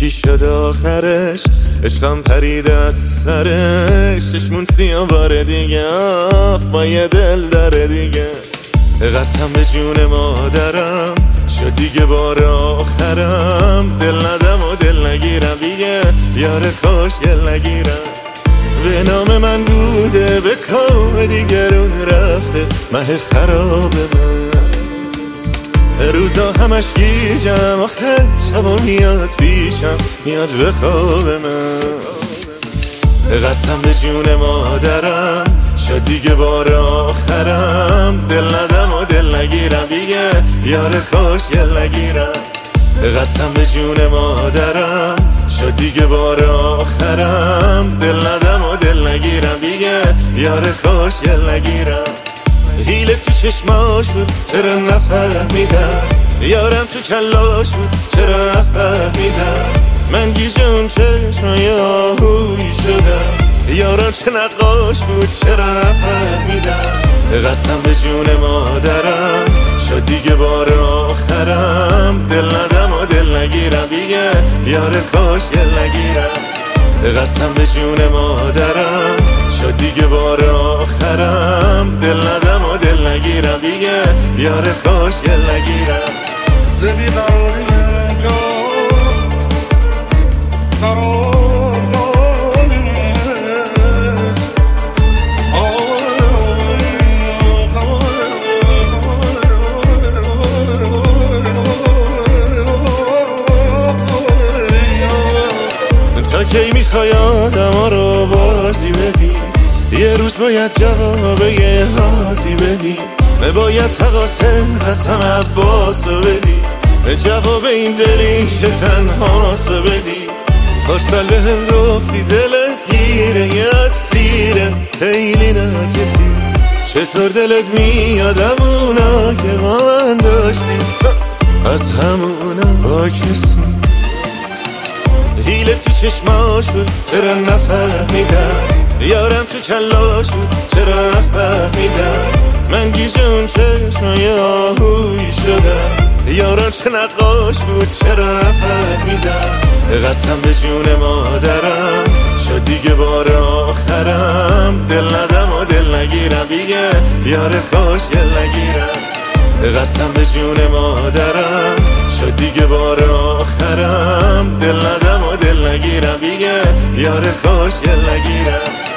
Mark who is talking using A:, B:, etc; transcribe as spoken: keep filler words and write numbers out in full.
A: چی شد آخرش؟ عشقم پرید از سرش، چشمون سیاه بار دیگه آف با یه دل داره دیگه. قسم به جون مادرم شد دیگه بار آخرم، دل ندم و دل نگیرم دیگه، یار خوشگل نگیرم. به نام من بوده به کام دیگرون رفته، مه خراب من روزا همش گیجم، آخه شبا میاد پیشم، میاد به خواب من. قسم به جون مادرم شد دیگه بار آخرم، دل ندم و دل نگیرم دیگه، یار خوشگل نگیرم. قسم به جون مادرم شد دیگه بار آخرم، دل ندم و دل نگیرم دیگه، یار خوشگل نگیرم. حیله تو چشماش بود چرا نفهمیدم، یارم تو کلاش بود چرا نفهمیدم. من گیجم چشمای آهویی شدم، یارم چه نقاش بود چرا نفهمیدم. قسم به جون مادرم شد دیگه بار آخرم، دل ندم و دل نگیرم دیگه، یار خوشگل نگیرم. قسم به جون مادرم شد دیگه بار آخرم، دل ندم و دل نگیرم دیگه، یار خوشگل نگیرم.
B: زدی قراری نجا
A: تا کی میخوای آدم رو بازی بدی؟ یه روز باید جواب یه حاضی بدی، باید تقاسه قسم عباسو بدی، به جواب این دلی که تنهاسو بدی. پارسال به هم گفتی دلت گیره یه اسیره، خیلی نکسی چطور دلت میادم اونا که با من داشتی، از همونا با کسی. حیله تو چشماش بود چرا نفهمیدم، یارم تو کلاش بود چرا نفهمیدم. من گیجم چشمای آهویی شدم، یارم چه نقاش بود چرا نفهمیدم. قسم به جون مادرم شد دیگه بار آخرم، دل ندم و دل نگیرم دیگه، یار خوشگل نگیرم. قسم به جون مادرم شد دیگه بار آخرم، دل ندم و دل نگیرم دیگه، یار خوشگل نگیرم.